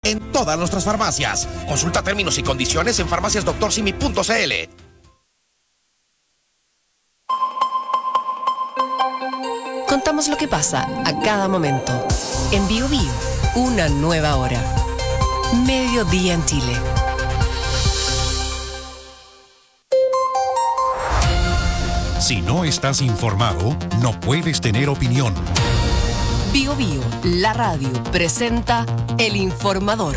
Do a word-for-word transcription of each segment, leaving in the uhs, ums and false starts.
en todas nuestras farmacias. Consulta términos y condiciones en farmacias doctor simi punto c l. Contamos lo que pasa a cada momento. En Bio Bio, una nueva hora. Mediodía en Chile. Si no estás informado, no puedes tener opinión. Bio Bio, la radio, presenta El Informador.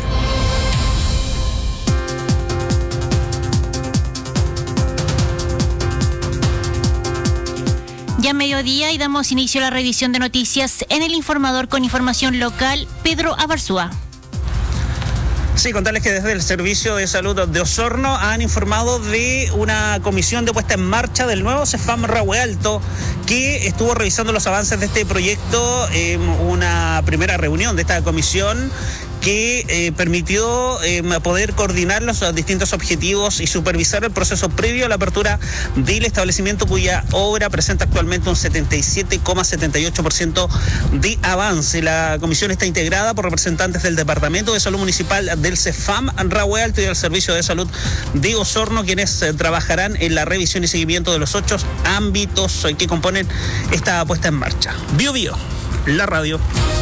Ya mediodía y damos inicio a la revisión de noticias en El Informador con información local. Pedro Abarzúa. Sí, contarles que desde el Servicio de Salud de Osorno han informado de una comisión de puesta en marcha del nuevo CEFAM Rahue Alto, que estuvo revisando los avances de este proyecto en una primera reunión de esta comisión que eh, permitió eh, poder coordinar los distintos objetivos y supervisar el proceso previo a la apertura del establecimiento, cuya obra presenta actualmente un setenta y siete coma setenta y ocho por ciento de avance. La comisión está integrada por representantes del Departamento de Salud Municipal del CEFAM Rahue Alto y del Servicio de Salud de Osorno, quienes eh, trabajarán en la revisión y seguimiento de los ocho ámbitos eh, que componen esta puesta en marcha. Bio Bio, la radio.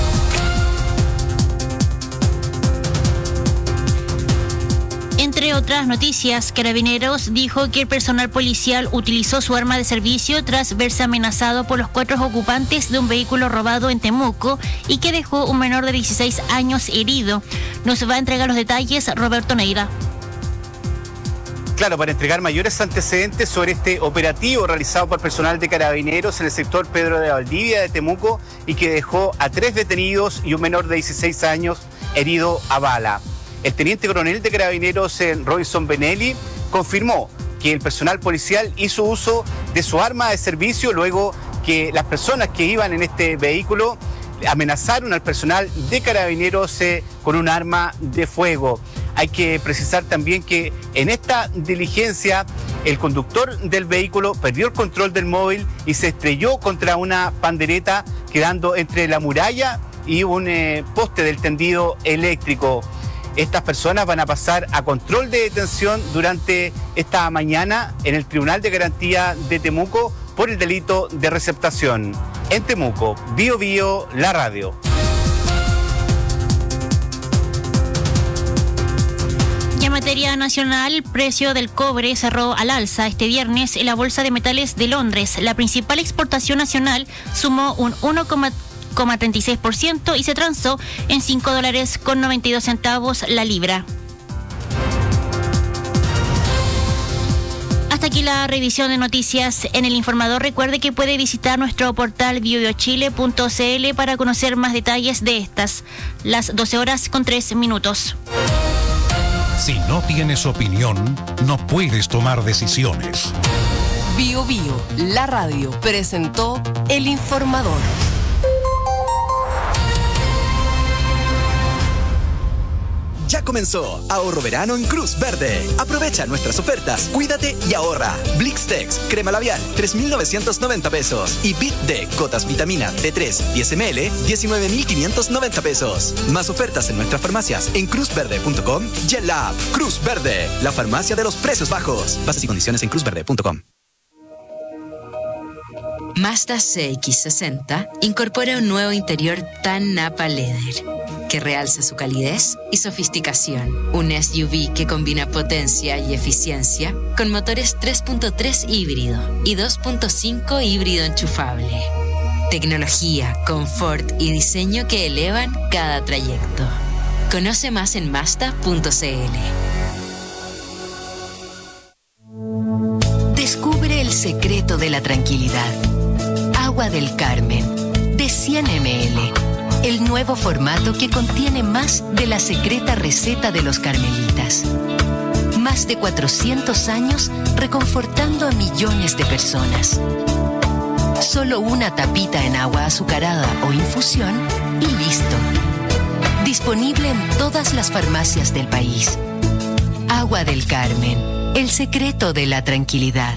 Entre otras noticias, Carabineros dijo que el personal policial utilizó su arma de servicio tras verse amenazado por los cuatro ocupantes de un vehículo robado en Temuco y que dejó un menor de dieciséis años herido. Nos va a entregar los detalles Roberto Neira. Claro, para entregar mayores antecedentes sobre este operativo realizado por personal de Carabineros en el sector Pedro de Valdivia de Temuco y que dejó a tres detenidos y un menor de dieciséis años herido a bala. El teniente coronel de Carabineros, Robinson Benelli, confirmó que el personal policial hizo uso de su arma de servicio luego que las personas que iban en este vehículo amenazaron al personal de Carabineros eh, con un arma de fuego. Hay que precisar también que en esta diligencia el conductor del vehículo perdió el control del móvil y se estrelló contra una pandereta, quedando entre la muralla y un eh, poste del tendido eléctrico. Estas personas van a pasar a control de detención durante esta mañana en el Tribunal de Garantía de Temuco por el delito de receptación. En Temuco, Bio Bio, la radio. Y en materia nacional, el precio del cobre cerró al alza este viernes en la Bolsa de Metales de Londres. La principal exportación nacional sumó un uno coma treinta y seis por ciento y se transó en cinco dólares con noventa y dos centavos la libra. Hasta aquí la revisión de noticias en El Informador. Recuerde que puede visitar nuestro portal bio bio chile punto c l para conocer más detalles de estas. Las doce horas con tres minutos. Si no tienes opinión, no puedes tomar decisiones. Bio Bio, la radio, presentó El Informador. Ya comenzó Ahorro Verano en Cruz Verde. Aprovecha nuestras ofertas, cuídate y ahorra. Blixtex, crema labial, tres mil novecientos noventa pesos. Y Bit D, gotas vitamina D tres, diez mililitros, diecinueve mil quinientos noventa pesos. Más ofertas en nuestras farmacias en cruz verde punto com y en la app Cruz Verde, la farmacia de los precios bajos. Bases y condiciones en cruz verde punto com. Mazda C X sesenta incorpora un nuevo interior tan Napa Leather que realza su calidez y sofisticación. Un S U V que combina potencia y eficiencia con motores tres punto tres híbrido y dos punto cinco híbrido enchufable. Tecnología, confort y diseño que elevan cada trayecto. Conoce más en mazda punto c l. Descubre el secreto de la tranquilidad. Agua del Carmen, de cien mililitros. El nuevo formato que contiene más de la secreta receta de los carmelitas. Más de cuatrocientos años reconfortando a millones de personas. Solo una tapita en agua azucarada o infusión y listo. Disponible en todas las farmacias del país. Agua del Carmen, el secreto de la tranquilidad.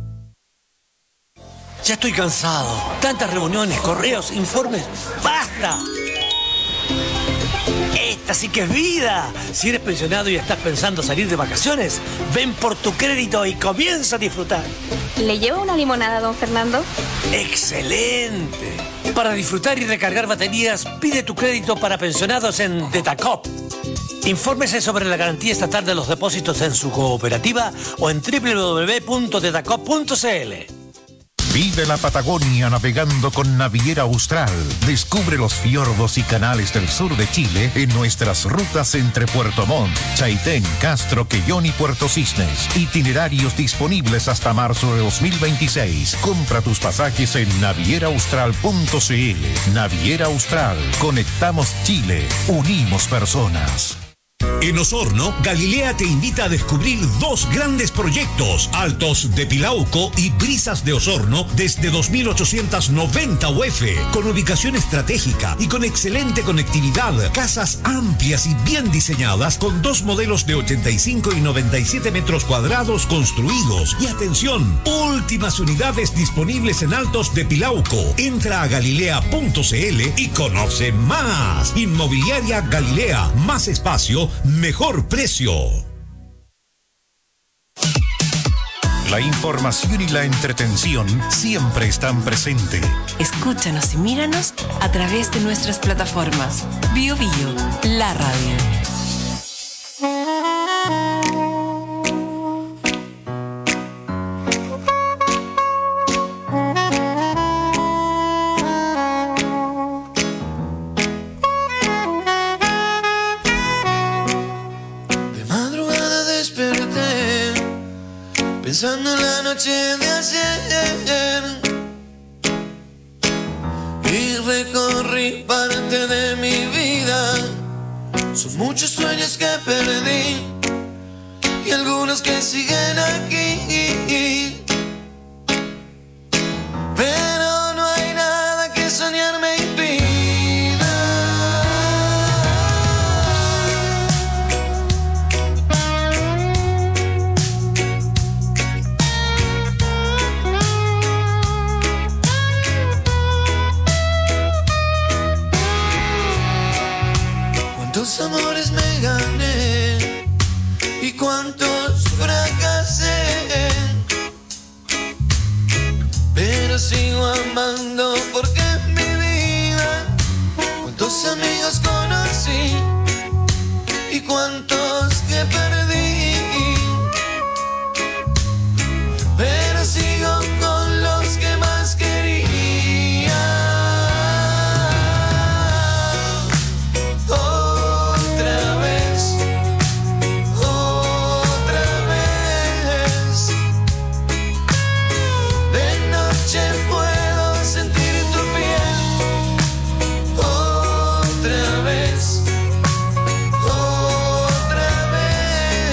Ya estoy cansado. Tantas reuniones, correos, informes. ¡Basta! Esta esta sí que es vida. Si eres pensionado y estás pensando salir de vacaciones, ven por tu crédito y comienza a disfrutar. ¿Le llevo una limonada, don Fernando? ¡Excelente! Para disfrutar y recargar baterías, pide tu crédito para pensionados en Detacop. Infórmese sobre la garantía estatal de los depósitos en su cooperativa o en doble u doble u doble u punto detacop punto c l. Vive la Patagonia navegando con Naviera Austral. Descubre los fiordos y canales del sur de Chile en nuestras rutas entre Puerto Montt, Chaitén, Castro, Quellón y Puerto Cisnes. Itinerarios disponibles hasta marzo de dos mil veintiséis. Compra tus pasajes en naviera austral punto c l. Naviera Austral. Conectamos Chile. Unimos personas. En Osorno, Galilea te invita a descubrir dos grandes proyectos, Altos de Pilauco y Brisas de Osorno, desde dos mil ochocientos noventa U F, con ubicación estratégica y con excelente conectividad, casas amplias y bien diseñadas, con dos modelos de ochenta y cinco y noventa y siete metros cuadrados construidos. Y atención, últimas unidades disponibles en Altos de Pilauco. Entra a galilea punto c l y conoce más. Inmobiliaria Galilea, más espacio, mejor precio. La información y la entretención siempre están presentes. Escúchanos y míranos a través de nuestras plataformas. Bio Bio, la radio. Pensando en la noche de ayer y recorrí parte de mi vida. Son muchos sueños que perdí y algunos que siguen aquí, pero no hay nada que soñar me impida. Cuántos amores me gané y cuántos fracasé, pero sigo amando porque es mi vida. Cuántos amigos conocí y cuántos que perdí, pero sigo con los que más quería. Otra vez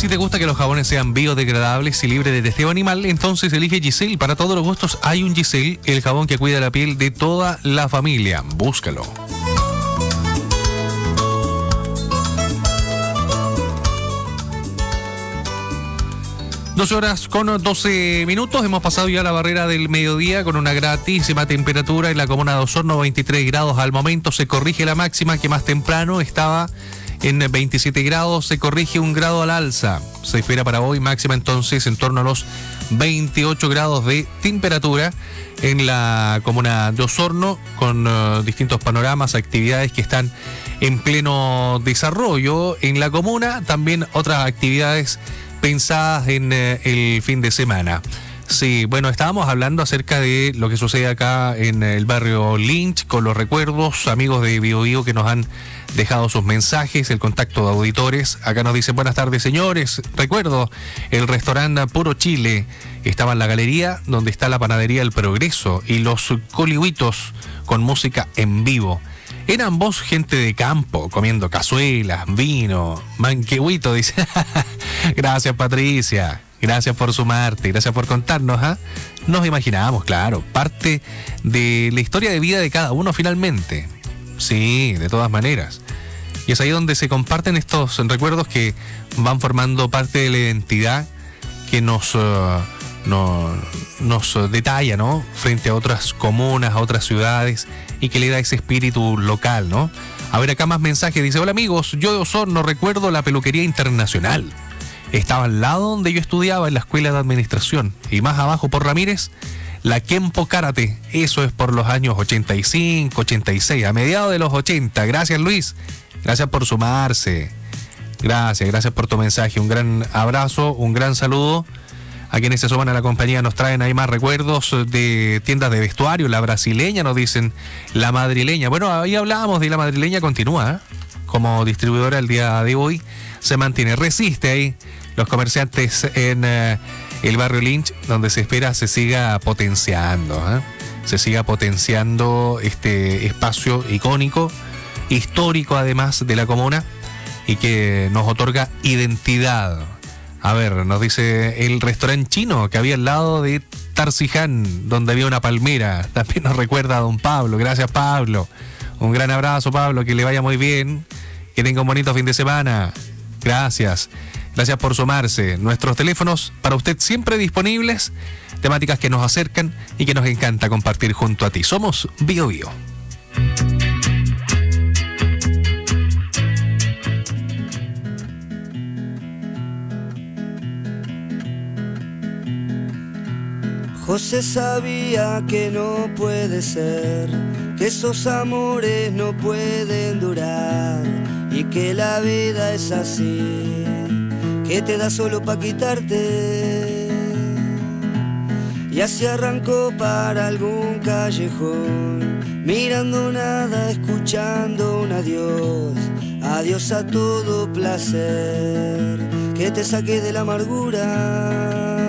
Si te gusta que los jabones sean biodegradables y libres de testeo animal, entonces elige Giselle. Para todos los gustos hay un Giselle, el jabón que cuida la piel de toda la familia. Búscalo. doce horas con doce minutos, hemos pasado ya la barrera del mediodía con una gratísima temperatura en la comuna de Osorno, veintitrés grados al momento. Se corrige la máxima que más temprano estaba en veintisiete grados, se corrige un grado al alza. Se espera para hoy máxima entonces en torno a los veintiocho grados de temperatura en la comuna de Osorno, con uh, distintos panoramas, actividades que están en pleno desarrollo en la comuna, también otras actividades pensadas en uh, el fin de semana. Sí, bueno, estábamos hablando acerca de lo que sucede acá en el barrio Lynch, con los recuerdos, amigos de Bio Bio que nos han dejado sus mensajes, el contacto de auditores. Acá nos dicen: buenas tardes, señores. Recuerdo el restaurante Puro Chile, estaba en la galería donde está la panadería El Progreso, y los colihuitos con música en vivo. Eran vos gente de campo, comiendo cazuelas, vino, manquehuito, dice. Gracias, Patricia. Gracias por sumarte, gracias por contarnos. ¿eh? Nos imaginábamos, claro, parte de la historia de vida de cada uno finalmente. Sí, de todas maneras. Y es ahí donde se comparten estos recuerdos que van formando parte de la identidad que nos, uh, no, nos detalla, ¿no? Frente a otras comunas, a otras ciudades, y que le da ese espíritu local, ¿no? A ver, acá más mensajes. Dice: hola amigos, yo de Osorno recuerdo la peluquería internacional. Estaba al lado donde yo estudiaba en la escuela de administración, y más abajo por Ramírez, la Kempo Karate. Eso es por los años ochenta y cinco, ochenta y seis, a mediados de los ochenta. Gracias, Luis. Gracias por sumarse. Gracias, gracias por tu mensaje. Un gran abrazo, un gran saludo. A quienes se suman a la compañía nos traen ahí más recuerdos de tiendas de vestuario. La brasileña, nos dicen, la madrileña. Bueno, ahí hablábamos de la madrileña, continúa, ¿eh? Como distribuidora el día de hoy. Se mantiene, resiste ahí los comerciantes en uh, el barrio Lynch, donde se espera se siga potenciando, ¿eh? se siga potenciando este espacio icónico, histórico además de la comuna, y que nos otorga identidad. A ver, nos dice el restaurante chino que había al lado de Tarziján, donde había una palmera. También nos recuerda a don Pablo. Gracias, Pablo. Un gran abrazo, Pablo, que le vaya muy bien, que tenga un bonito fin de semana. Gracias. Gracias por sumarse. Nuestros teléfonos para usted siempre disponibles, temáticas que nos acercan y que nos encanta compartir junto a ti. Somos Bio Bio. José sabía que no puede ser, que esos amores no pueden durar, y que la vida es así, que te da solo pa' quitarte. Y así arrancó para algún callejón, mirando nada, escuchando un adiós, adiós a todo placer, que te saque de la amargura.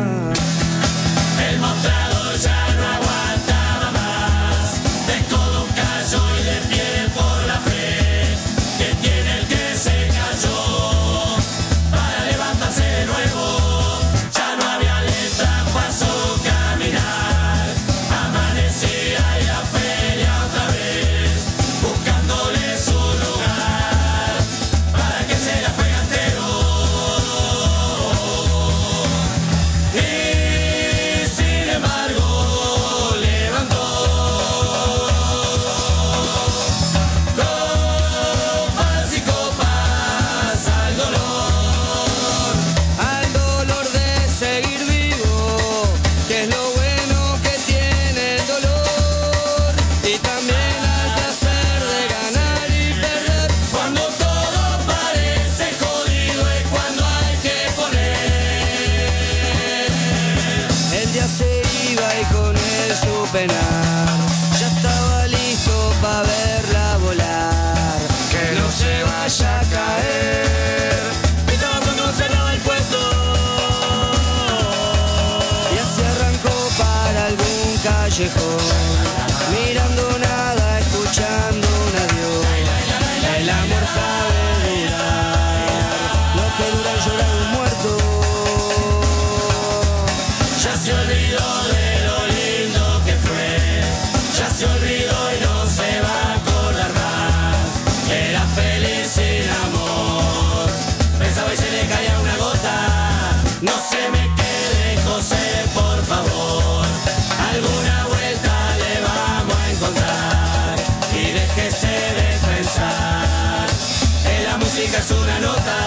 El mostrador ya no aguantaba más, de codo un callo y de pie por la fe, que tiene el que se cayó para levantarse de nuevo. Ya no había letra para su caminar, amanecía y la feria otra vez, buscándole su lugar para que se la juegue entero. Y sin embargo levantó copas y copas al dolor, Al dolor de seguir vivo, que es lo bueno que tiene el dolor, y también al placer de ganar y perder. cuando todo parece jodido es cuando hay que poner. El día se iba y con él su penar, ya estaba listo para verla volar, que no se vaya a caer. Estaba cuando cerraba el puesto, y así arrancó para algún callejón, mirando nada, escuchando un adiós. El amor sabe durar, lo que dura el llorar un No se me quede, José, por favor. Alguna vuelta le vamos a encontrar. Y déjese de pensar, en la música es una nota.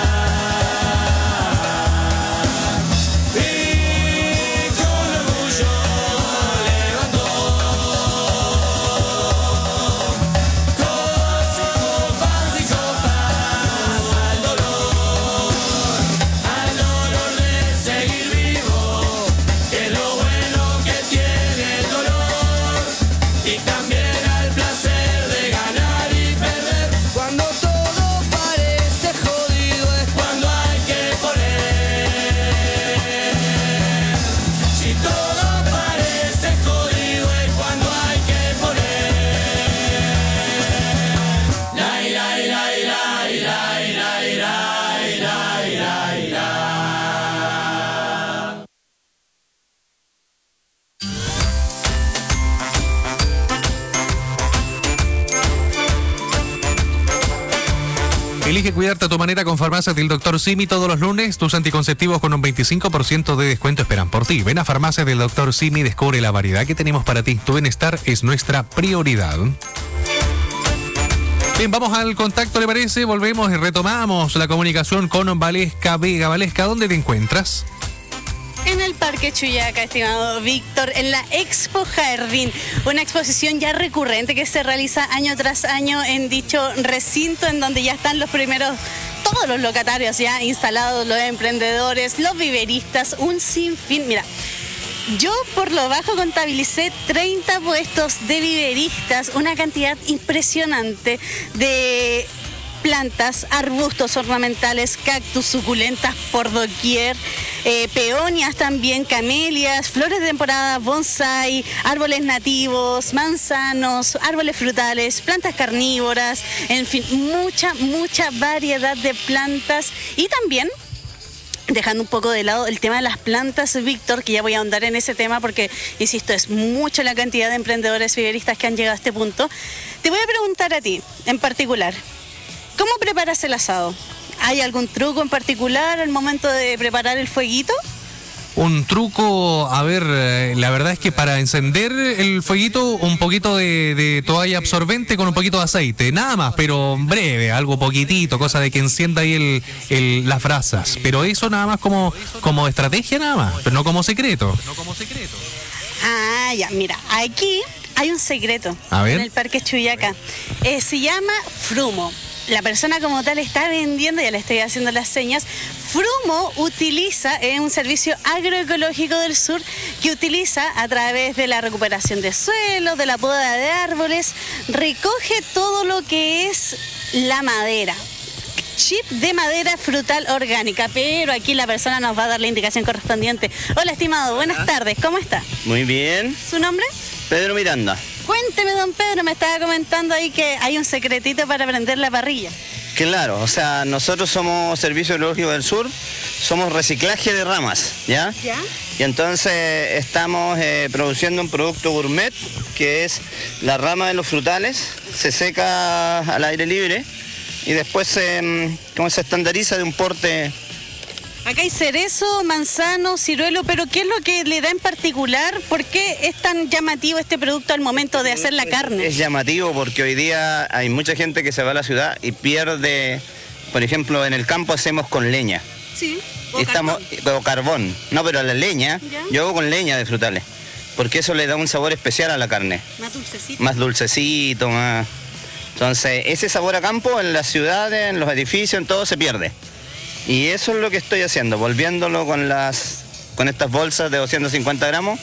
Elige cuidarte a tu manera con Farmacias del doctor Simi todos los lunes. Tus anticonceptivos con un veinticinco por ciento de descuento esperan por ti. Ven a Farmacias del doctor Simi y descubre la variedad que tenemos para ti. Tu bienestar es nuestra prioridad. Bien, vamos al contacto, ¿le parece? Volvemos y retomamos la comunicación con Valesca Vega. Valesca, ¿dónde te encuentras? En el Parque Chuyaca, estimado Víctor, en la Expo Jardín, una exposición ya recurrente que se realiza año tras año en dicho recinto, en donde ya están los primeros, todos los locatarios ya instalados, los emprendedores, los viveristas, un sinfín. Mira, yo por lo bajo contabilicé treinta puestos de viveristas, una cantidad impresionante de plantas, arbustos ornamentales, cactus, suculentas por doquier, eh, peonias también, camelias, flores de temporada, bonsai, árboles nativos, manzanos, árboles frutales, plantas carnívoras, en fin, mucha, mucha variedad de plantas y también, dejando un poco de lado el tema de las plantas, Víctor, que ya voy a ahondar en ese tema porque, insisto, es mucha la cantidad de emprendedores viveristas que han llegado a este punto. Te voy a preguntar a ti, en particular, ¿cómo preparas el asado? ¿Hay algún truco en particular al momento de preparar el fueguito? Un truco, a ver, eh, la verdad es que para encender el fueguito, un poquito de, de toalla absorbente con un poquito de aceite, nada más, pero breve, algo poquitito, cosa de que encienda ahí el, el, las brasas. Pero eso nada más como, como estrategia nada más, pero no como secreto. Ah, ya, mira, aquí hay un secreto. A ver. En el Parque Chuyaca. Eh, se llama Frumo. La persona como tal está vendiendo, ya le estoy haciendo las señas. Frumo utiliza, es eh, un servicio agroecológico del sur que utiliza a través de la recuperación de suelo, de la poda de árboles, recoge todo lo que es la madera. Chip de madera frutal orgánica, pero aquí la persona nos va a dar la indicación correspondiente. Hola, estimado, buenas tardes, ¿cómo está? Muy bien. ¿Su nombre? Pedro Miranda. Cuénteme, don Pedro, me estaba comentando ahí que hay un secretito para prender la parrilla. Claro, o sea, nosotros somos Servicio Biológico del Sur, somos reciclaje de ramas, ¿ya? ¿Ya? Y entonces estamos eh, produciendo un producto gourmet, que es la rama de los frutales, se seca al aire libre y después se, ¿cómo se estandariza de un porte? Acá hay cerezo, manzano, ciruelo, pero ¿qué es lo que le da en particular? ¿Por qué es tan llamativo este producto al momento de hacer la carne? Es llamativo porque hoy día hay mucha gente que se va a la ciudad y pierde, por ejemplo, en el campo hacemos con leña. Sí, o estamos, carbón. O carbón. No, pero la leña, ¿ya? Yo hago con leña de frutales, porque eso le da un sabor especial a la carne. Más dulcecito. Más dulcecito, más... Entonces, ese sabor a campo en las ciudades, en los edificios, en todo se pierde. Y eso es lo que estoy haciendo, volviéndolo con las con estas bolsas de doscientos cincuenta gramos.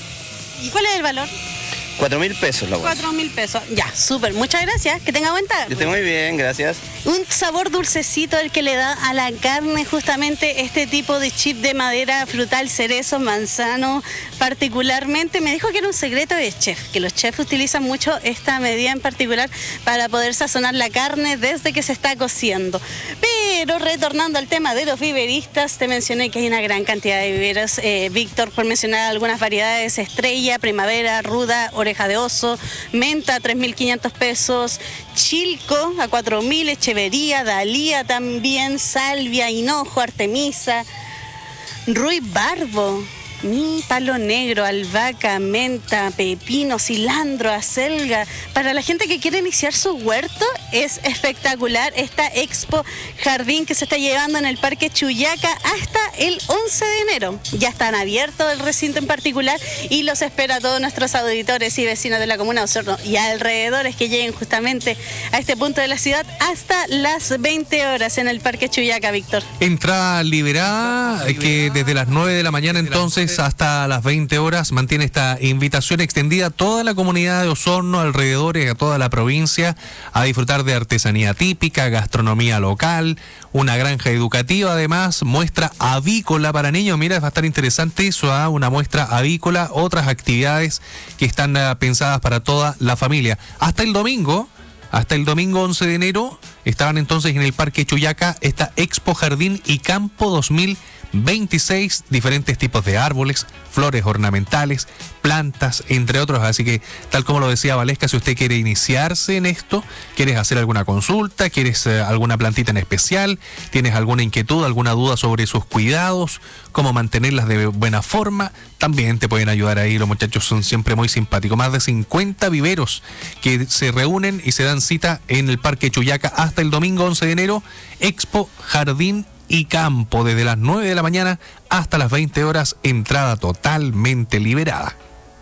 ¿Y cuál es el valor? Cuatro mil pesos la bolsa. Cuatro mil pesos. Ya, súper. Muchas gracias. Que tenga buen tarde. Que esté muy bien, gracias. Un sabor dulcecito el que le da a la carne justamente este tipo de chip de madera frutal, cerezo, manzano, particularmente. Me dijo que era un secreto de chef, que los chefs utilizan mucho esta medida en particular para poder sazonar la carne desde que se está cociendo. Pero retornando al tema de los viveristas, te mencioné que hay una gran cantidad de viveros. Eh, Víctor, por mencionar algunas variedades: Estrella, Primavera, Ruda, Oreja de Oso, Menta, tres mil quinientos pesos, Chilco a cuatro mil, Echevería, Dalía también, Salvia, Hinojo, Artemisa. ruibarbo, mi palo negro, albahaca, menta, pepino, cilantro, acelga. Para la gente que quiere iniciar su huerto, es espectacular esta Expo Jardín que se está llevando en el Parque Chuyaca hasta el once de enero. Ya están abiertos el recinto en particular y los espera a todos nuestros auditores y vecinos de la comuna de Osorno y alrededores que lleguen justamente a este punto de la ciudad hasta las veinte horas en el Parque Chuyaca, Víctor. Entrada liberada, que desde las nueve de la mañana entonces hasta las veinte horas mantiene esta invitación extendida a toda la comunidad de Osorno, alrededores, a toda la provincia, a disfrutar de artesanía típica, gastronomía local, una granja educativa, además, muestra avícola para niños. Mira, va a estar interesante eso, ¿eh? Una muestra avícola, otras actividades que están uh, pensadas para toda la familia. Hasta el domingo, hasta el domingo once de enero, estaban entonces en el Parque Chuyaca esta Expo Jardín y Campo dos mil veintiséis, diferentes tipos de árboles, flores ornamentales, plantas, entre otros. Así que, tal como lo decía Valesca, si usted quiere iniciarse en esto, quieres hacer alguna consulta, quieres eh, alguna plantita en especial, tienes alguna inquietud, alguna duda sobre sus cuidados, cómo mantenerlas de buena forma, también te pueden ayudar ahí. Los muchachos son siempre muy simpáticos. Más de cincuenta viveros que se reúnen y se dan cita en el Parque Chuyaca hasta el domingo once de enero. Expo Jardín y Campo, desde las nueve de la mañana hasta las veinte horas, entrada totalmente liberada.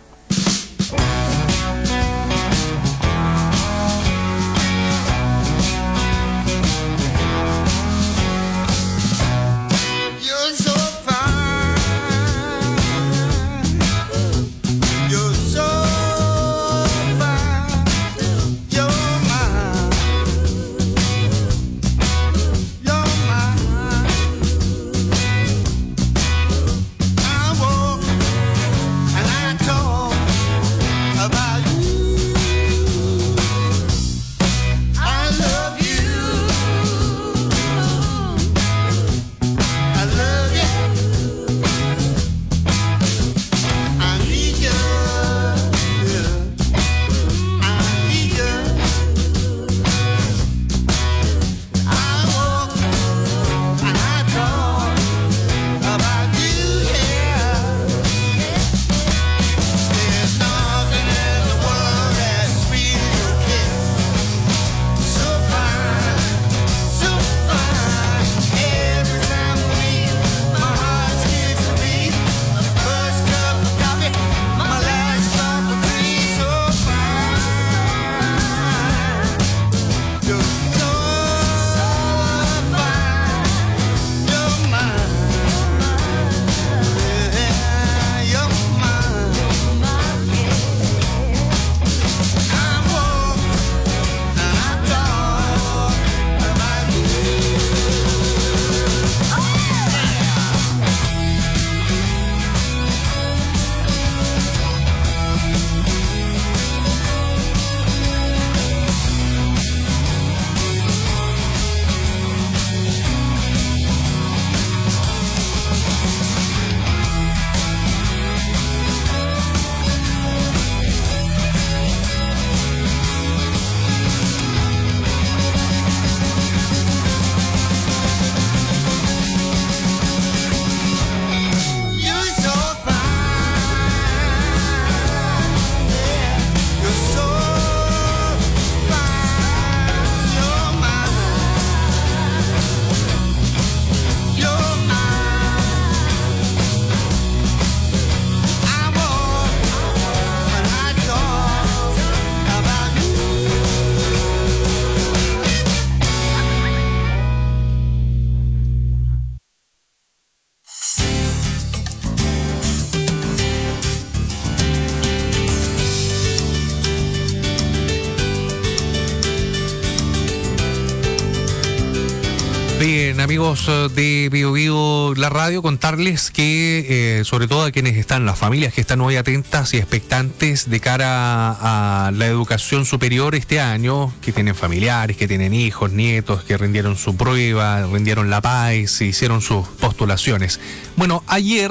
Bien, amigos de Bio Bio, la radio, contarles que, eh, sobre todo a quienes están, las familias que están muy atentas y expectantes de cara a, a la educación superior este año, que tienen familiares, que tienen hijos, nietos, que rindieron su prueba, rindieron la P A E S, hicieron sus postulaciones. Bueno, ayer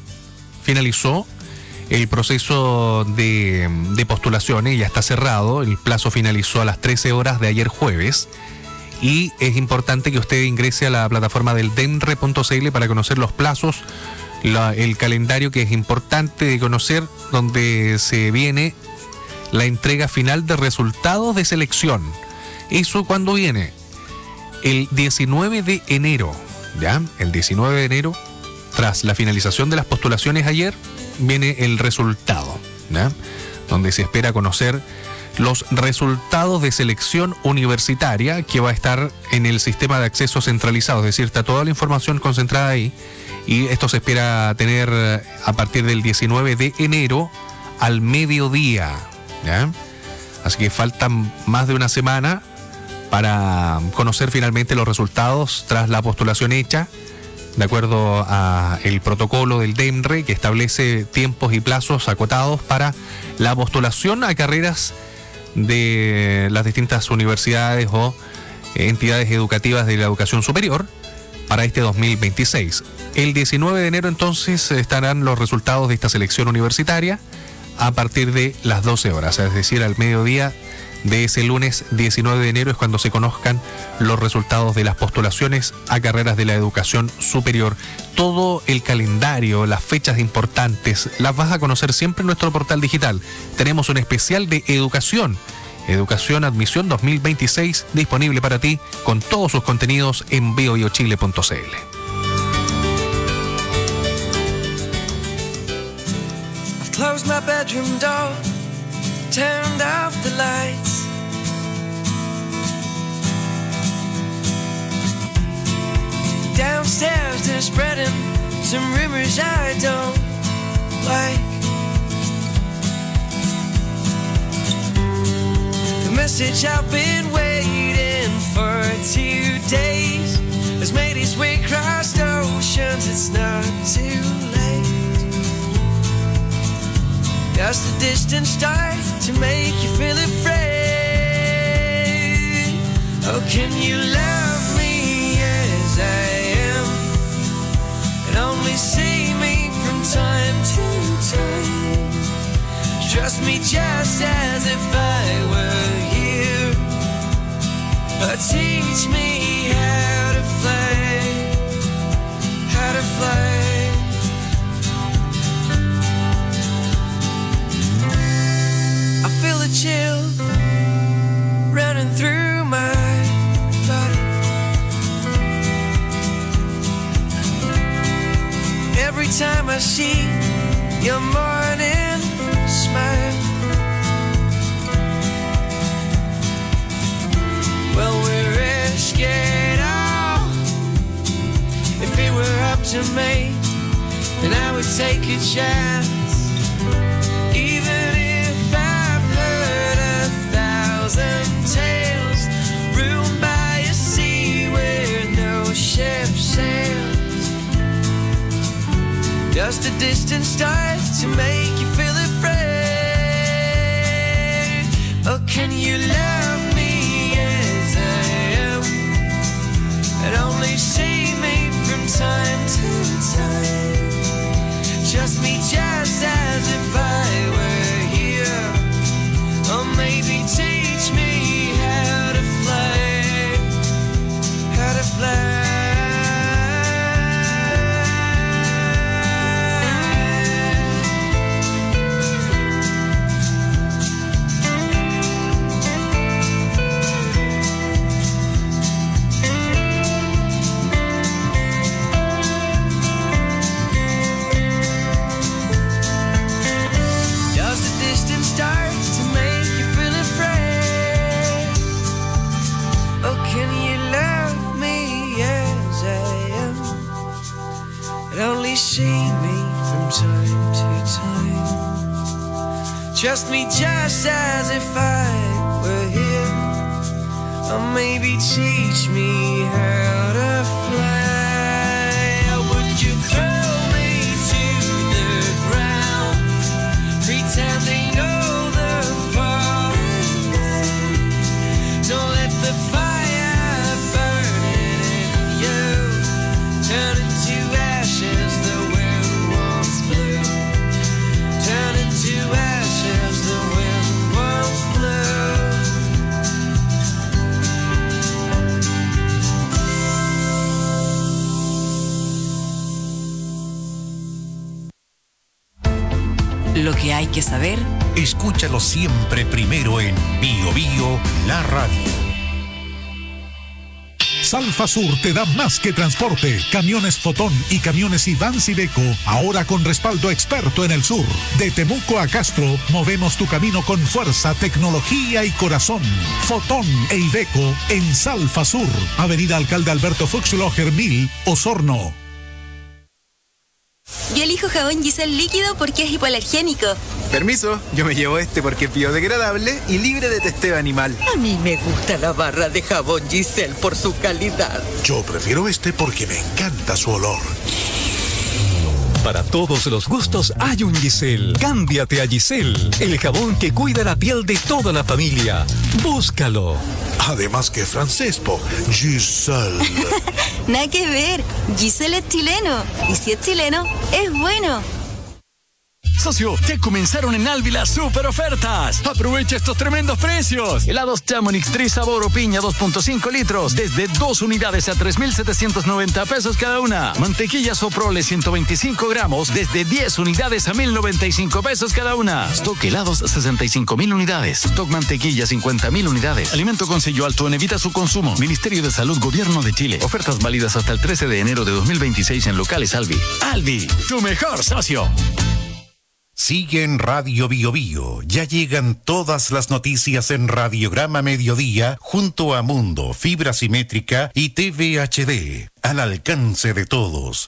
finalizó el proceso de, de postulaciones, ya está cerrado, el plazo finalizó a las trece horas de ayer jueves. y es importante que usted ingrese a la plataforma del denre punto c l para conocer los plazos, la, el calendario que es importante de conocer, donde se viene la entrega final de resultados de selección. ¿Eso cuándo viene? El diecinueve de enero, ¿ya? El diecinueve de enero, tras la finalización de las postulaciones ayer, viene el resultado, ¿ya? Donde se espera conocer los resultados de selección universitaria, que va a estar en el sistema de acceso centralizado, es decir, está toda la información concentrada ahí, y esto se espera tener a partir del diecinueve de enero al mediodía, ¿ya? Así que faltan más de una semana para conocer finalmente los resultados tras la postulación hecha, de acuerdo a el protocolo del denre, que establece tiempos y plazos acotados para la postulación a carreras de las distintas universidades o entidades educativas de la educación superior para este dos mil veintiséis. El diecinueve de enero entonces estarán los resultados de esta selección universitaria a partir de las doce horas, es decir, al mediodía de ese lunes diecinueve de enero es cuando se conozcan los resultados de las postulaciones a carreras de la educación superior. Todo el calendario, las fechas importantes, las vas a conocer siempre en nuestro portal digital. Tenemos un especial de educación, Educación Admisión dos mil veintiséis, disponible para ti con todos sus contenidos en bio bio chile punto c l. I've closed my bedroom door, turned off the lights. Downstairs they're spreading some rumors I don't like. The message I've been waiting for two days has made its way across oceans. It's not too late. Just a distant star to make you feel afraid. Oh, can you love me as I am and only see me from time to time? Trust me just as if I were here, or teach me how to fly, how to fly. I feel a chill running through my body. Every time I see your morning smile. Well, we're risk it all. If it were up to me, then I would take a chance. Even if I've heard a thousand tales, ruined by a sea where no ship sails. Just a distant star to make you feel afraid. Oh, can you love me as I am and only see me from time to time? Trust me just as if I were here, or maybe teach me how to fly, how to fly. See me from time to time. Trust me just as if I were here, or maybe teach me how to fly. Or would you throw me to the ground, pretending all the falling? Don't let the fire burn in you, turn into ashes. Turn into ashes, the wind once blew. lo que hay que saber. Escúchalo siempre primero en Bio Bio, la radio. Salfa Sur te da más que transporte. Camiones Fotón y camiones Ivans Iveco, ahora con respaldo experto en el sur. De Temuco a Castro, movemos tu camino con fuerza, tecnología y corazón. Fotón e Iveco en Salfa Sur, Avenida Alcalde Alberto Fuchsloger mil, Osorno. Yo elijo jabón Giselle líquido porque es hipoalergénico. Permiso, yo me llevo este porque es biodegradable y libre de testeo animal. A mí me gusta la barra de jabón Giselle por su calidad. Yo prefiero este porque me encanta su olor. Para todos los gustos hay un Giselle. Cámbiate a Giselle, el jabón que cuida la piel de toda la familia. Búscalo. Además que francés, po. Giselle. Nada que ver. Giselle es chileno. Y si es chileno, es bueno. Socio, ya comenzaron en Alvi las super ofertas. Aprovecha estos tremendos precios. Helados Chamonix tres sabor o piña dos punto cinco litros desde dos unidades a tres mil setecientos noventa pesos cada una. Mantequilla Soprole ciento veinticinco gramos desde diez unidades a mil noventa y cinco pesos cada una. Stock helados sesenta y cinco mil unidades. Stock mantequilla cincuenta mil unidades. Alimento con sello alto en evita su consumo. Ministerio de Salud, Gobierno de Chile. Ofertas válidas hasta el trece de enero de dos mil veintiséis en locales Alvi. Alvi, tu mejor socio. Sigue en Radio Bio Bio. Ya llegan todas las noticias en Radiograma Mediodía junto a Mundo, Fibra Simétrica y T V H D. Al alcance de todos.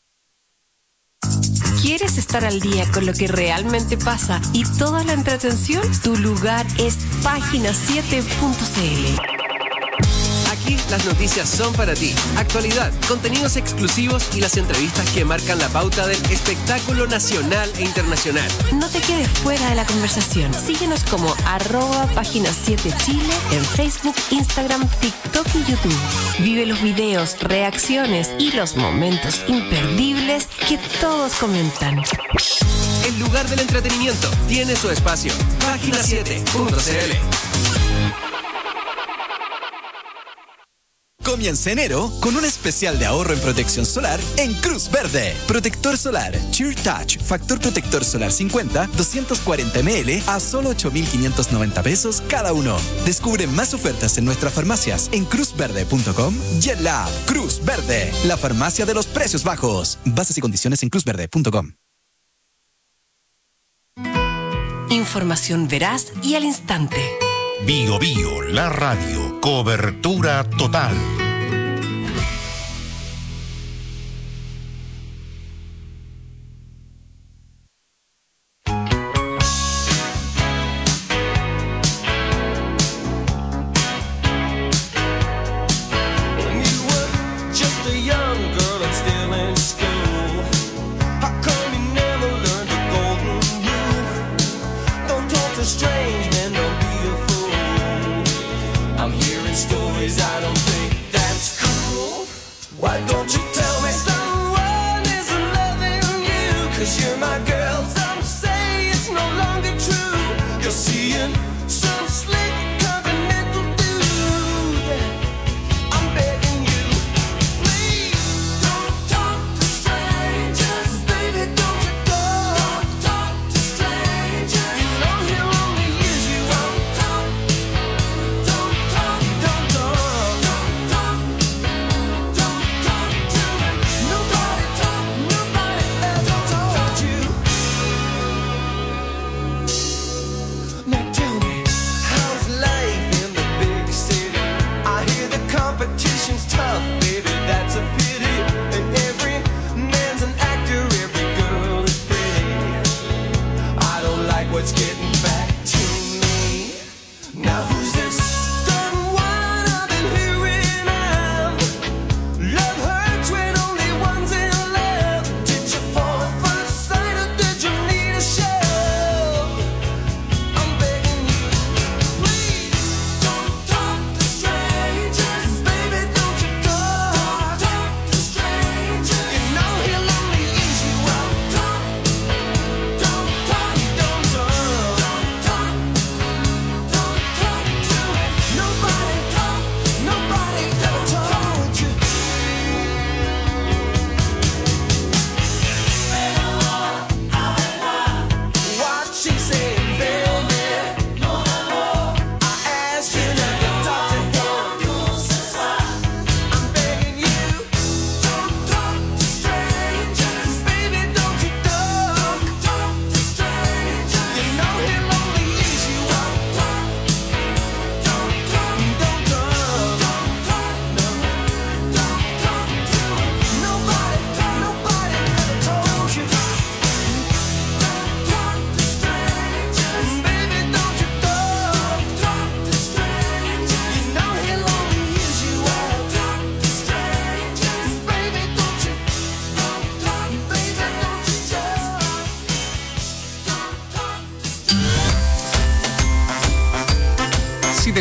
¿Quieres estar al día con lo que realmente pasa y toda la entretención? Tu lugar es página siete punto c l. Aquí las noticias son para ti. Actualidad, contenidos exclusivos y las entrevistas que marcan la pauta del espectáculo nacional e internacional. No te quedes fuera de la conversación. Síguenos como arroba página siete Chile en Facebook, Instagram, TikTok y YouTube. Vive los videos, reacciones y los momentos imperdibles que todos comentan. El lugar del entretenimiento tiene su espacio. página siete punto c l. Comienza enero con un especial de ahorro en protección solar en Cruz Verde. Protector solar Cheer Touch, factor protector solar cincuenta, doscientos cuarenta mililitros a solo ocho mil quinientos noventa pesos cada uno. Descubre más ofertas en nuestras farmacias en cruz verde punto com y en la app Cruz Verde, la farmacia de los precios bajos. Bases y condiciones en cruz verde punto com. Información veraz y al instante. Bio Bio, la radio. Cobertura total.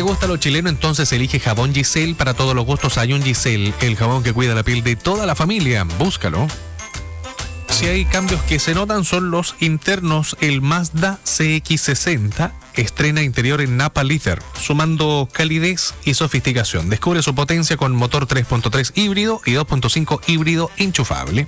gusta lo chileno, entonces elige jabón Giselle. Para todos los gustos hay un Giselle, el jabón que cuida la piel de toda la familia. Búscalo. Si hay cambios que se notan son los internos. El Mazda C X sesenta estrena interior en Napa Leather, sumando calidez y sofisticación. Descubre su potencia con motor tres punto tres híbrido y dos punto cinco híbrido enchufable.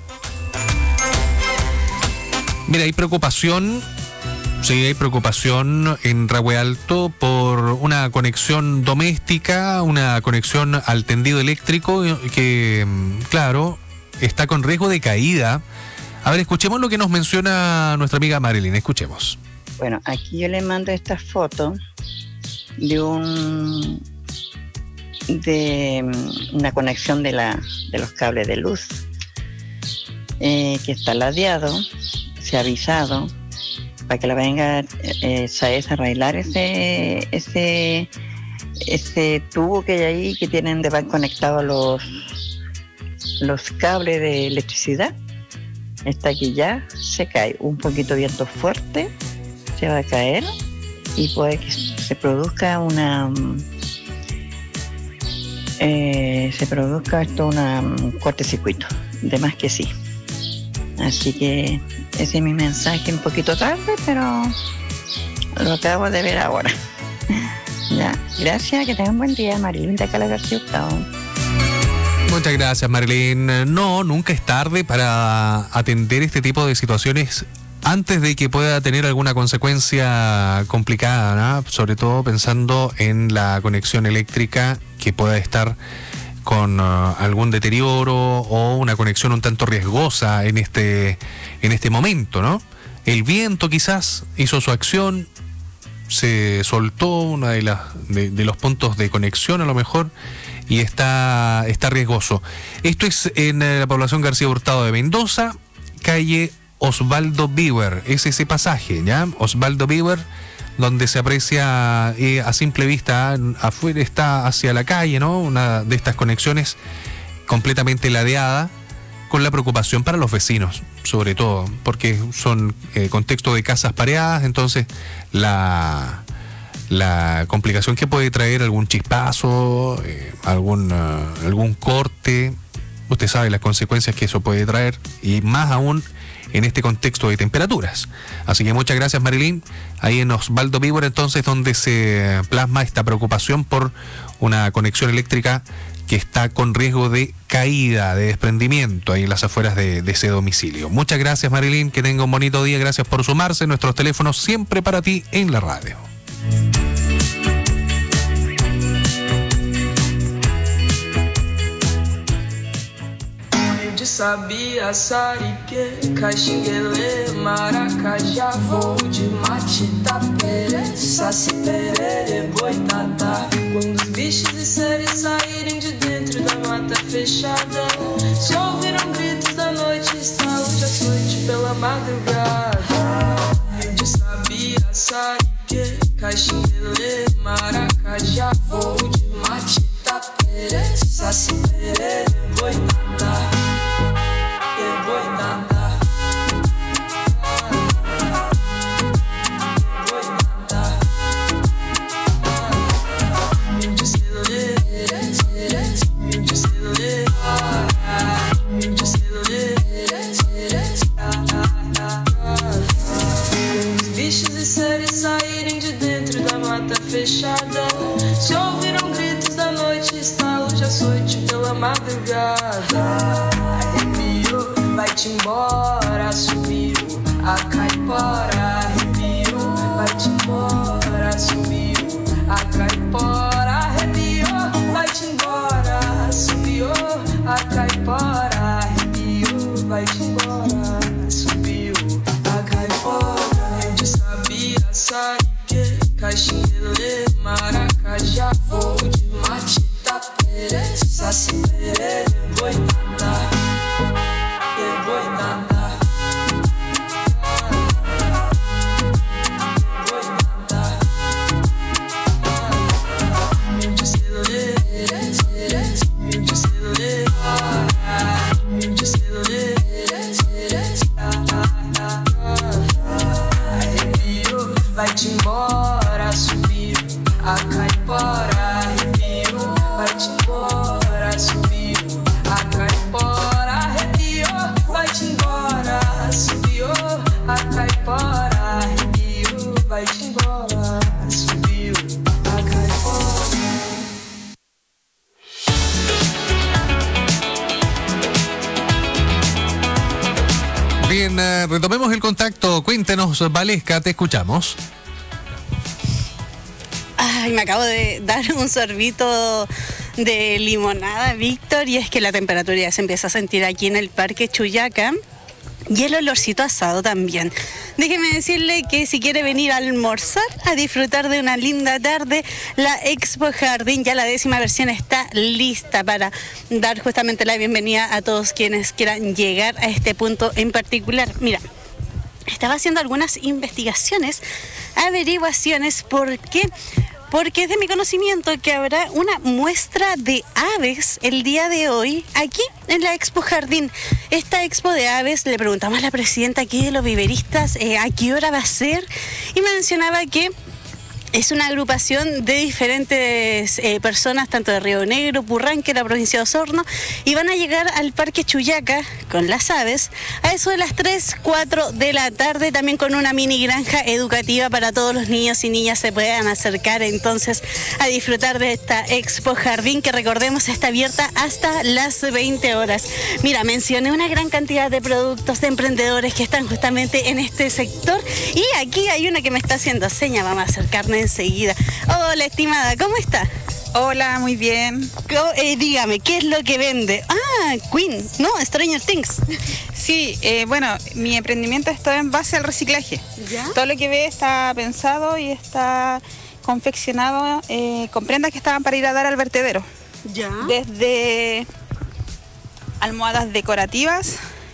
Mira, hay preocupación, sí, hay preocupación en Rahue Alto por una conexión doméstica, una conexión al tendido eléctrico que, claro, está con riesgo de caída. A ver, escuchemos lo que nos menciona nuestra amiga Marilyn, escuchemos. Bueno, aquí yo le mando esta foto de un de una conexión de la de los cables de luz eh, que está ladeado, se ha avisado para que la venga eh, SAES a arreglar ese ese ese tubo que hay ahí que tienen de van conectados los los cables de electricidad. Está aquí ya, se cae un poquito viento fuerte, se va a caer y puede que se produzca una eh, se produzca esto una um, cortocircuito, de más que sí. Así que ese es mi mensaje, un poquito tarde, pero lo acabo de ver ahora. Ya, gracias, que tengan buen día. Marilyn de Cala García Hurtado. Muchas gracias, Marilyn. No, nunca es tarde para atender este tipo de situaciones antes de que pueda tener alguna consecuencia complicada, ¿no? Sobre todo pensando en la conexión eléctrica que pueda estar con uh, algún deterioro o una conexión un tanto riesgosa en este, en este momento, ¿no? El viento quizás hizo su acción, se soltó uno de, las, de, de los puntos de conexión a lo mejor, y está, está riesgoso. Esto es en la población García Hurtado de Mendoza, calle Osvaldo Bieber, es ese pasaje, ¿ya? Osvaldo Bieber, donde se aprecia eh, a simple vista, afuera está hacia la calle, ¿no? Una de estas conexiones completamente ladeada, con la preocupación para los vecinos, sobre todo, porque son eh, contextos de casas pareadas, entonces la... la complicación que puede traer algún chispazo, eh, algún, uh, algún corte, usted sabe las consecuencias que eso puede traer, y más aún en este contexto de temperaturas. Así que muchas gracias, Marilyn. Ahí en Osvaldo Bieber, entonces, donde se plasma esta preocupación por una conexión eléctrica que está con riesgo de caída, de desprendimiento ahí en las afueras de, de ese domicilio. Muchas gracias, Marilyn, que tenga un bonito día, gracias por sumarse. Nuestros teléfonos siempre para ti en la radio. De sabia, sarique, caxinguelê, maracajá, voo de matita, perê, saci, perê, boitatá. Quando os bichos e seres saírem de dentro da mata fechada, se ouviram gritos da noite, estalo de açoite pela madrugada. De sabia, sarique, caxinguelê, maracajá, voo de matita, perê, saci, perê, boitatá. Fechada, se ouviram gritos da noite, estalo de açoite pela madrugada. Arrepio, vai-te embora, subiu a caipora. Arrepio, vai-te embora, subiu a caipora. Arrepio, vai-te embora, subiu a caipora. Arrepio, vai-te embora, subiu a caipora. Eu de sabia, sai caxinguelê, maracajá, voo de matita, perê, saci, perê, boitatá, e boitatá, boitatá. Mil de celulê, mil de celulê, mil de celulê, arrepio, vai-te embora. A caipora, Bien, eh, retomemos el contacto. Cuéntenos, Valesca, te escuchamos. Ay, me acabo de dar un sorbito de limonada, Víctor, y es que la temperatura ya se empieza a sentir aquí en el Parque Chuyaca. Y el olorcito asado también. Déjeme decirle que si quiere venir a almorzar, a disfrutar de una linda tarde, la Expo Jardín, ya la décima versión, está lista para dar justamente la bienvenida a todos quienes quieran llegar a este punto en particular. Mira, estaba haciendo algunas investigaciones, averiguaciones, ¿por qué? Porque es de mi conocimiento que habrá una muestra de aves el día de hoy aquí en la Expo Jardín. Esta Expo de aves, le preguntamos a la presidenta aquí de los viveristas eh, a qué hora va a ser, y me mencionaba que es una agrupación de diferentes eh, personas, tanto de Río Negro, Purranque, la provincia de Osorno, y van a llegar al Parque Chuyaca con las aves a eso de las tres, cuatro de la tarde, también con una mini granja educativa para todos los niños y niñas se puedan acercar entonces a disfrutar de esta Expo Jardín, que recordemos está abierta hasta las veinte horas. Mira, mencioné una gran cantidad de productos de emprendedores que están justamente en este sector, y aquí hay una que me está haciendo seña, vamos a acercarnos enseguida. Hola, estimada, ¿cómo está? Hola, muy bien. Oh, eh, dígame, ¿qué es lo que vende? Ah, Queen, no, Stranger Things. Sí, eh, bueno, mi emprendimiento está en base al reciclaje. ¿Ya? Todo lo que ve está pensado y está confeccionado eh, con prendas que estaban para ir a dar al vertedero. ¿Ya? Desde almohadas decorativas,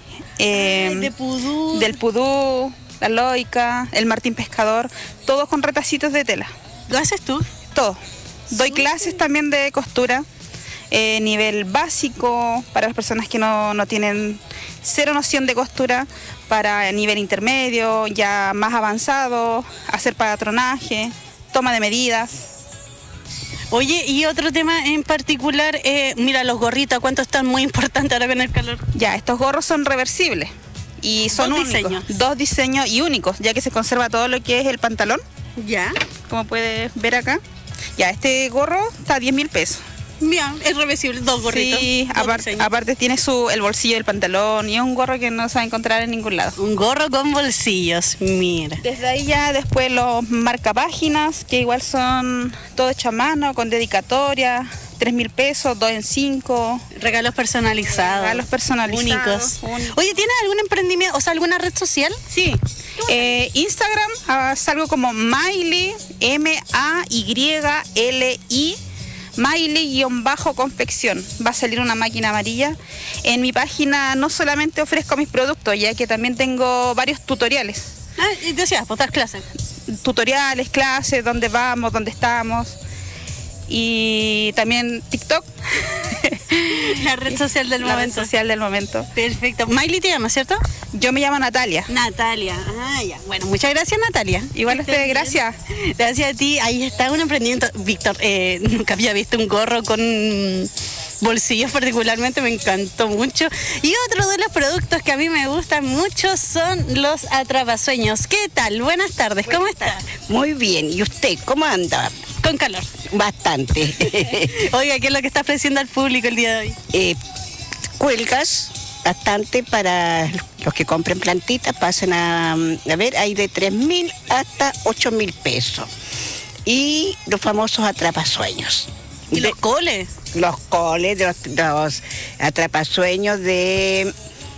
eh, Ay, de pudú. del pudú, la loica, el martín pescador, todos con retacitos de tela. ¿Lo haces tú? Todo. Doy clases también de costura, eh, nivel básico para las personas que no, no tienen cero noción de costura, para nivel intermedio, ya más avanzado, hacer patronaje, toma de medidas. Oye, y otro tema en particular, eh, mira los gorritos, ¿cuánto están? Muy importantes ahora con el calor. Ya, estos gorros son reversibles. Y son Dos únicos, diseños. dos diseños y únicos, ya que se conserva todo lo que es el pantalón. Ya. Como puedes ver acá. Ya, este gorro está a diez mil pesos. Bien, es reversible, dos gorritos. Sí, dos aparte, diseños. aparte tiene su, el bolsillo del pantalón, y es un gorro que no se va a encontrar en ningún lado. Un gorro con bolsillos, mira. Desde ahí ya después los marcapáginas, que igual son todo hecho a mano, con dedicatoria, tres mil pesos, dos en cinco. Regalos personalizados. Regalos personalizados. Únicos. Únicos. Oye, ¿tienes algún emprendimiento, o sea, alguna red social? Sí. Eh, Instagram, ah, salgo como Maili, M A Y L I, Maili-confección. Va a salir una máquina amarilla. En mi página no solamente ofrezco mis productos, ya que también tengo varios tutoriales. Ah, y decías, pues das clases. Tutoriales, clases, dónde vamos, dónde estamos. Y también TikTok. La red social del La momento. red social del momento. Perfecto. Miley te llama, ¿cierto? Yo me llamo Natalia. Natalia. Ah, ya. Bueno, muchas gracias, Natalia. Igual a ustedes, gracias. Gracias a ti. Ahí está un emprendimiento. Víctor, eh, nunca había visto un gorro con bolsillos particularmente, me encantó mucho. Y otro de los productos que a mí me gustan mucho son los atrapasueños. ¿Qué tal? Buenas tardes, ¿cómo está? Muy bien, ¿y usted cómo anda? Con calor. Bastante. Oiga, ¿qué es lo que está ofreciendo al público el día de hoy? Eh, cuelgas, bastante para los que compren plantitas, pasen a, a ver, hay de tres mil hasta ocho mil pesos. Y los famosos atrapasueños. ¿Y los coles? Los coles, los, los atrapasueños de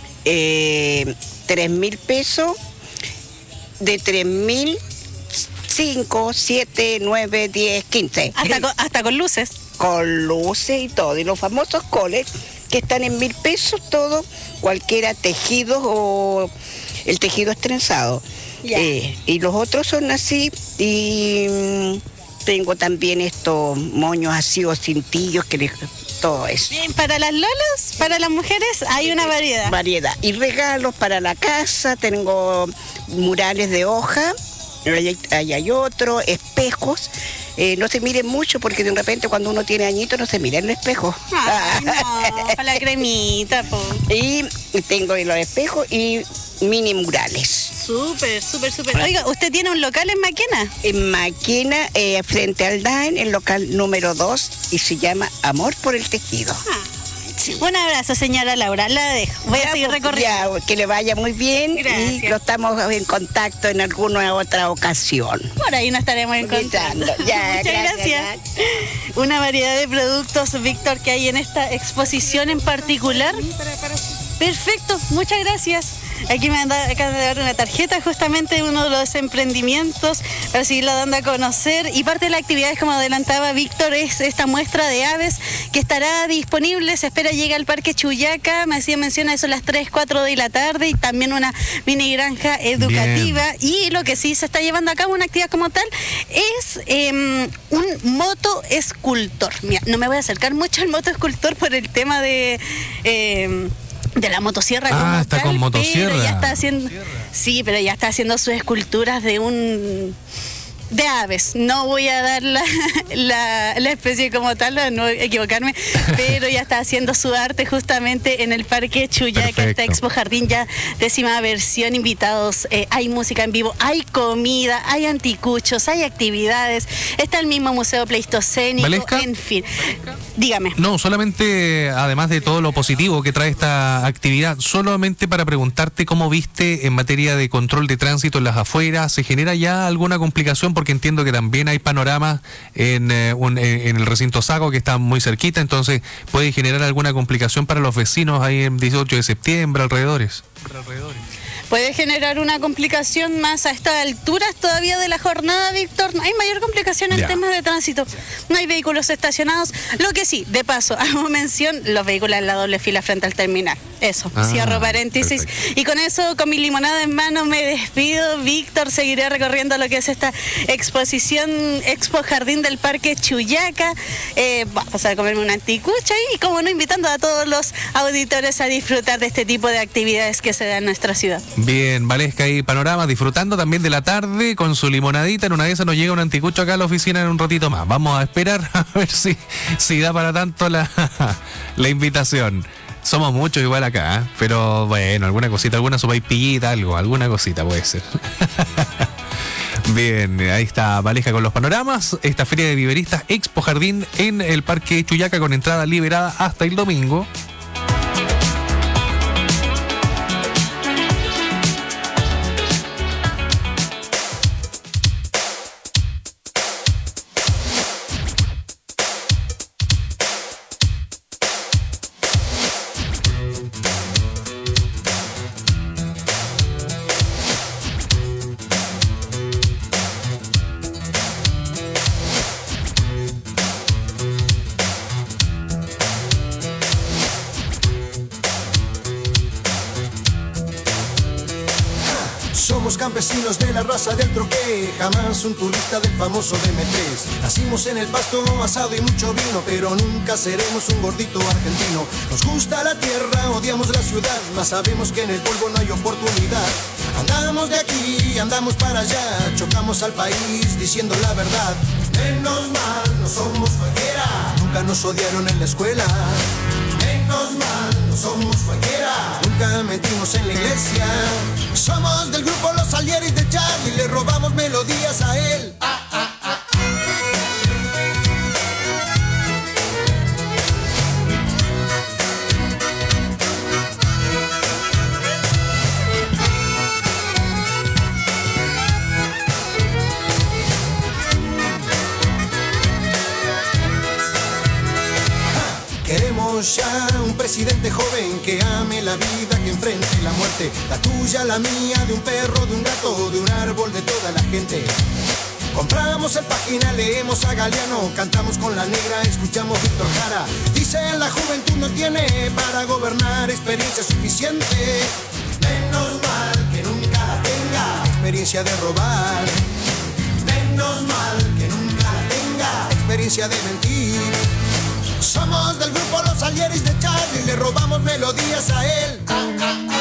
eh, tres mil pesos, de tres mil, cinco, siete, nueve, diez, quince. Hasta con, hasta con luces. Con luces y todo. Y los famosos coles que están en mil pesos, todo, cualquiera tejido o el tejido es trenzado. Eh, y los otros son así. Y mm, tengo también estos moños así o cintillos que les, todo eso. Bien, para las lolas, para las mujeres hay una variedad. Variedad. Y regalos para la casa, tengo murales de hoja. Ahí, ahí hay otro, espejos. Eh, no se miren mucho porque de repente cuando uno tiene añitos no se mira en el espejo. Ay, no, para la cremita, po. Y, y tengo los espejos y mini murales. Súper, súper, súper. Oiga, ¿usted tiene un local en Maquena? En Maquena, eh, frente al D A E N, el local número dos, y se llama Amor por el Tejido. Ah, Un abrazo, señora Laura. La dejo. Voy a seguir recorriendo. Ya, que le vaya muy bien. Gracias. Y lo estamos en contacto en alguna otra ocasión. Por ahí nos estaremos encontrando. Ya, Muchas gracias, gracias. Una variedad de productos, Víctor, que hay en esta exposición en particular. Perfecto, muchas gracias. Aquí me anda- acaban de dar una tarjeta justamente de uno de los emprendimientos para seguirla dando a conocer. Y parte de las actividades, como adelantaba Víctor, es esta muestra de aves que estará disponible. Se espera llegue al Parque Chuyaca. Me hacía mención a eso a las tres, cuatro de la tarde. Y también una mini granja educativa. Y lo que sí se está llevando a cabo, una actividad como tal, es eh, un moto escultor. Mira, no me voy a acercar mucho al moto escultor por el tema de... Eh, de la motosierra. Ah, como está tal, con motosierra. pero ya está haciendo, sí, pero ya está haciendo sus esculturas de un de aves. No voy a dar la, la, la especie como tal, para no equivocarme, pero ya está haciendo su arte justamente en el Parque Chuyaca, esta Perfecto. Expo Jardín, ya décima versión, invitados, eh, hay música en vivo, hay comida, hay anticuchos, hay actividades, está el mismo museo pleistocénico, ¿Valesca? en fin. Dígame. No, solamente, además de todo lo positivo que trae esta actividad, solamente para preguntarte cómo viste en materia de control de tránsito en las afueras, ¿se genera ya alguna complicación? Porque entiendo que también hay panoramas en, eh, un- en el recinto Sago, que está muy cerquita, entonces puede generar alguna complicación para los vecinos ahí en dieciocho de septiembre, alrededores. Puede generar una complicación más a estas alturas todavía de la jornada, Víctor. No hay mayor complicación en Ya. temas de tránsito. No hay vehículos estacionados. Lo que sí, de paso, hago mención, los vehículos en la doble fila frente al terminal. Eso, Ah, cierro paréntesis. Y con eso, con mi limonada en mano, me despido. Víctor, seguiré recorriendo lo que es esta exposición Expo Jardín del Parque Chuyaca. Eh, voy a pasar a comerme una anticucha y, como no, invitando a todos los auditores a disfrutar de este tipo de actividades que se dan en nuestra ciudad. Bien, Valesca y Panorama, disfrutando también de la tarde con su limonadita. En una de esas nos llega un anticucho acá a la oficina en un ratito más. Vamos a esperar a ver si, si da para tanto la, la invitación. Somos muchos igual acá, ¿eh? Pero bueno, alguna cosita, alguna sopaipillita, algo, alguna cosita puede ser. Bien, ahí está Valesca con los panoramas. Esta feria de viveristas Expo Jardín en el Parque Chuyaca con entrada liberada hasta el domingo. Somos campesinos de la raza del troqué, jamás un turista del famoso D M tres. Nacimos en el pasto, asado y mucho vino, pero nunca seremos un gordito argentino. Nos gusta la tierra, odiamos la ciudad, mas sabemos que en el polvo no hay oportunidad. Andamos de aquí, andamos para allá, chocamos al país diciendo la verdad. Menos mal, no somos cualquiera, nunca nos odiaron en la escuela. Menos mal, no somos cualquiera, nunca mentimos en la iglesia. Somos del grupo Los Salieris de Charlie, le robamos melodías a él. Ah, ah, ah. Queremos ya un presidente joven que ame la vida, que enfrente la muerte. La tuya, la mía, de un perro, de un gato, de un árbol, de toda la gente. Compramos el Página, leemos a Galeano, cantamos con la negra, escuchamos Víctor Jara. Dicen la juventud no tiene para gobernar experiencia suficiente. Menos mal que nunca la tenga, experiencia de robar. Menos mal que nunca la tenga, experiencia de mentir. Somos del grupo Los Salieris de Charlie, le robamos melodías a él. Ah, ah, ah.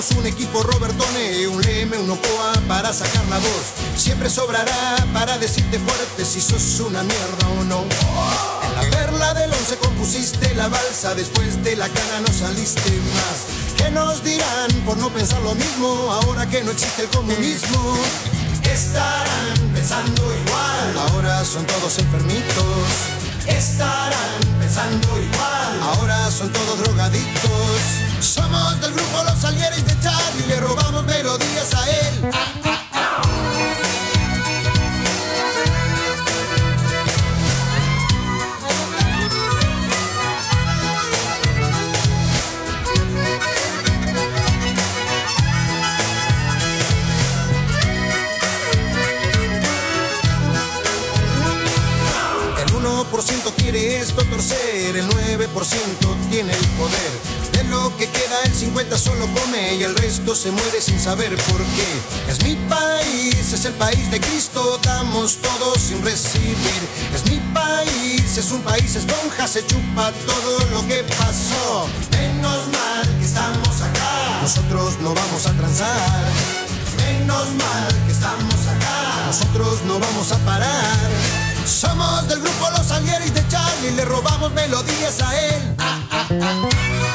Somos un equipo Robertone, un Leme, un Ocoa para sacar la voz. Siempre sobrará para decirte fuerte si sos una mierda o no. En la perla del once compusiste la balsa, después de la cana no saliste más. ¿Qué nos dirán por no pensar lo mismo ahora que no existe el comunismo? Estarán pensando igual, ahora son todos enfermitos. Estarán pensando igual, ahora son todos drogadictos. Somos del grupo Los Salieres de Charlie, le robamos melodías a él. Ah, ah, ah. El uno por ciento quiere esto torcer, el nueve por ciento tiene el poder. De lo que queda el cincuenta solo come y el resto se muere sin saber por qué. Es mi país, es el país de Cristo, damos todo sin recibir. Es mi país, es un país esponja, se chupa todo lo que pasó. Menos mal que estamos acá, nosotros no vamos a transar. Menos mal que estamos acá, nosotros no vamos a parar. Somos del grupo Los Salieres de Charlie, le robamos melodías a él. Ah, ah, ah.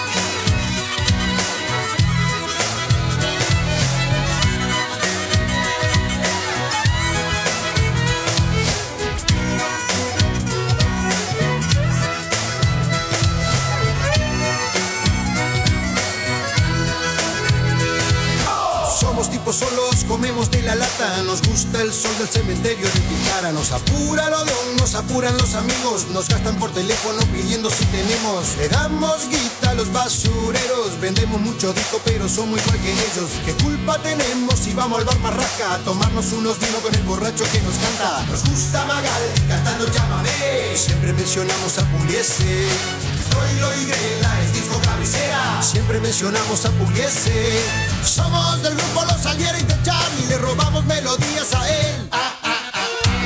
Somos tipos solos, comemos de la lata. Nos gusta el sol del cementerio de Picara. Nos apura lo de un, nos apuran los amigos. Nos gastan por teléfono pidiendo si tenemos. Le damos guita a los basureros. Vendemos mucho disco pero somos igual que ellos. ¿Qué culpa tenemos si vamos al bar Marrasca a tomarnos unos vinos con el borracho que nos canta? Nos gusta Magal cantando Llámame. Siempre mencionamos a Pugliese. Troilo y Grela es disco cabecera. Siempre mencionamos a Pugliese. Somos del grupo Los Salieres de Charlie, le robamos melodías a él. Ah, ah, ah.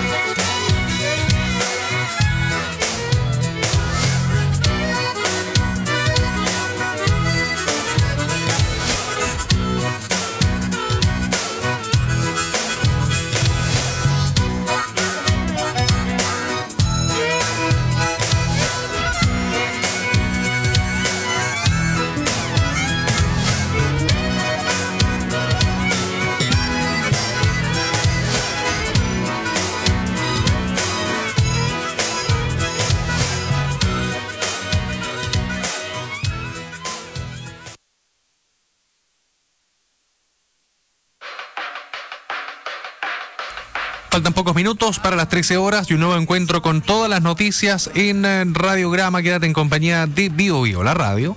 Faltan pocos minutos para las trece horas y un nuevo encuentro con todas las noticias en Radiograma. Quédate en compañía de Bio Bio, la radio.